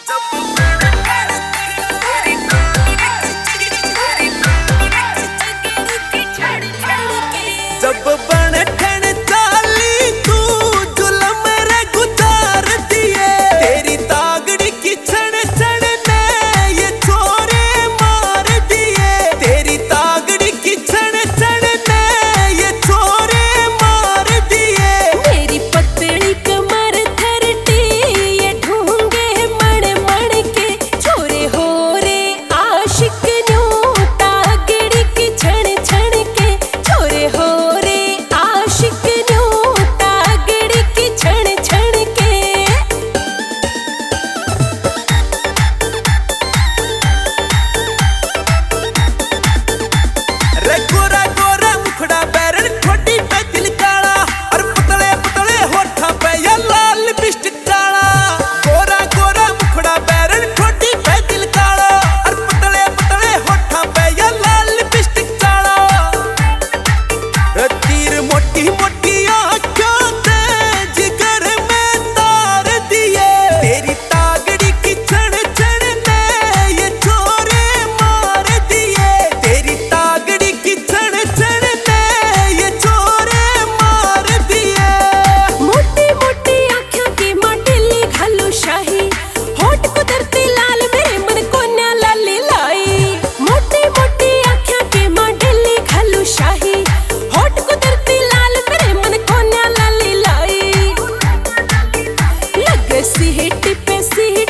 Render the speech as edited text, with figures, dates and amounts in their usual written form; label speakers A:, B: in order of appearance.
A: जब बन ठन चाली तू जुलम रे गुजार दिए, तेरी तागड़ी की छण छण ने ये छोरे मार दिए, तेरी तागड़ी की छण छण ने ये छोरे मार दिए।
B: मेरी पतली कमर थरटी ये ढूंगे मण मण के छोरे हो रे आशिक न्यू तागड़ी की छण छण के छोरे हो सी हिट पे सी